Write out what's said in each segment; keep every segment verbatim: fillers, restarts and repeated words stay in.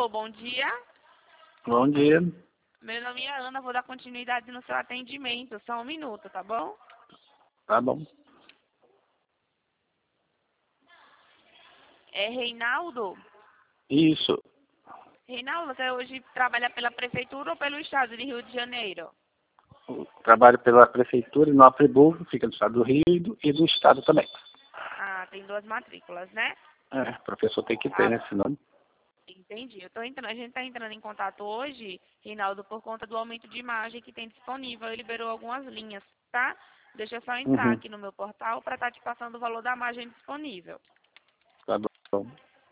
Alô, bom dia. Bom dia. Meu nome é Ana, vou dar continuidade no seu atendimento. Só um minuto, tá bom? Tá bom. É Reinaldo? Isso. Reinaldo, você hoje trabalha pela prefeitura ou pelo estado de Rio de Janeiro? Eu trabalho pela prefeitura no Friburgo, fica no estado do Rio e do, e do estado também. Ah, tem duas matrículas, né? É, o professor tem que ter, Ah, né? Senão. entendi. Eu tô entrando, a gente está entrando em contato hoje, Reinaldo, por conta do aumento de imagem que tem disponível. Ele liberou algumas linhas, tá? Deixa eu só entrar Uhum. aqui no meu portal para estar te passando o valor da margem disponível. Tá bom.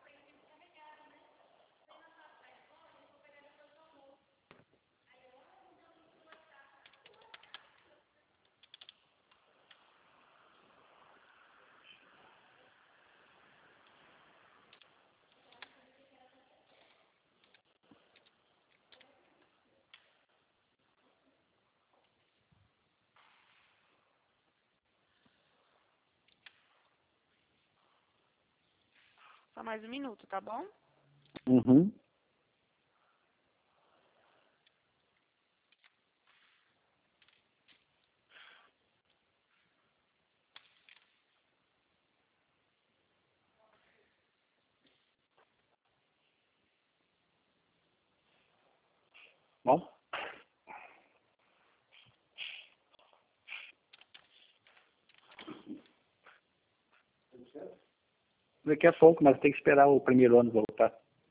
Só mais um minuto, tá bom? Uhum. Bom. Daqui a pouco, mas tem que esperar o primeiro ano voltar.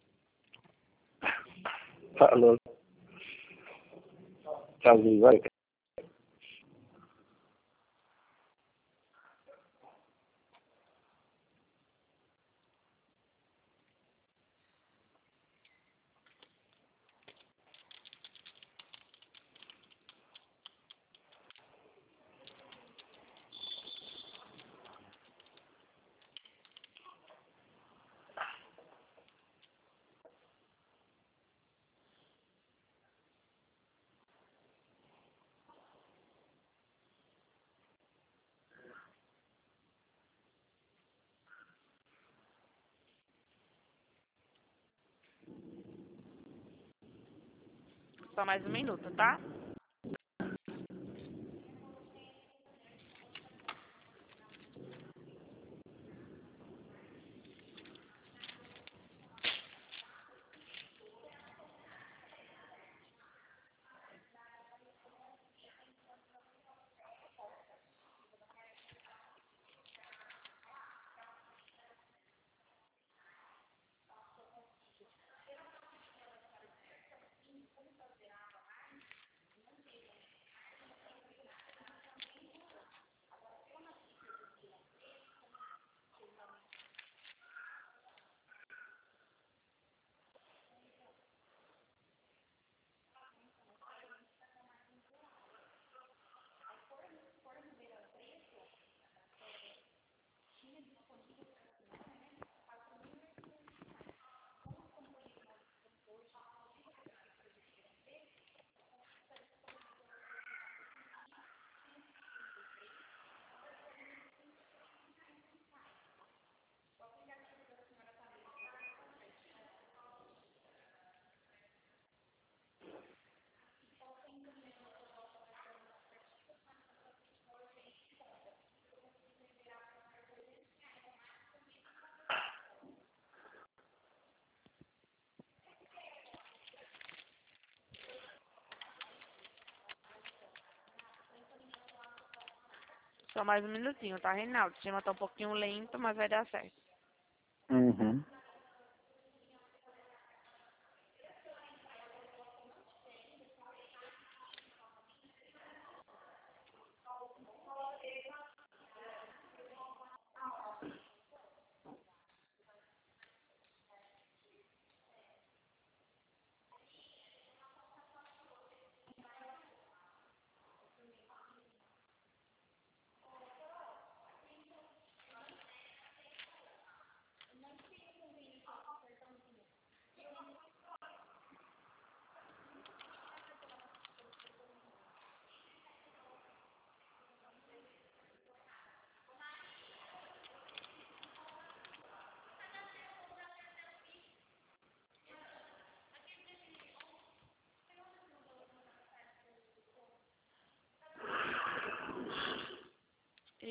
Falou. Tchauzinho. Vai. Só mais um minuto, tá? Só mais um minutinho, tá, Reinaldo? O sistema tá um pouquinho lento, mas vai dar certo. Uhum.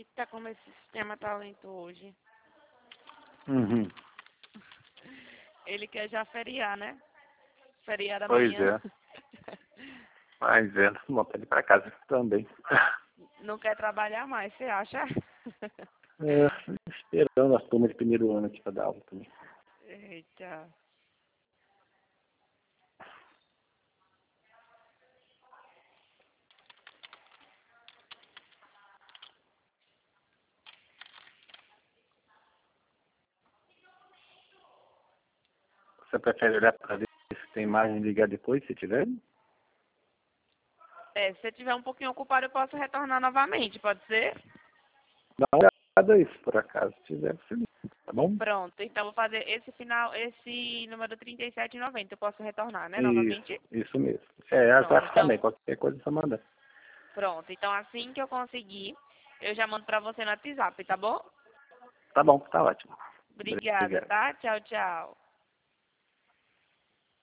que tá como esse sistema tá lento hoje. Uhum. Ele quer já feriar, né? Feriar Pois amanhã. é. Mas é, vou pra ele pra casa também. Não quer trabalhar mais, você acha? É, esperando a turma de primeiro ano aqui pra dar aula também. Eita. Você prefere olhar pra ver se tem imagem e ligar depois, se tiver? É, se você tiver um pouquinho ocupado, eu posso retornar novamente, pode ser? Dá uma olhada aí, se por acaso tiver, você liga, tá bom? Pronto, então vou fazer esse final, esse número trinta e sete e noventa. Eu posso retornar, né, Isso, novamente? isso mesmo. É, as Pronto, artes também, então, qualquer coisa é só mandar. pronto. Então, assim que eu conseguir, eu já mando pra você no WhatsApp, tá bom? Tá bom, tá ótimo. Obrigada, Obrigado. tá? Tchau, tchau.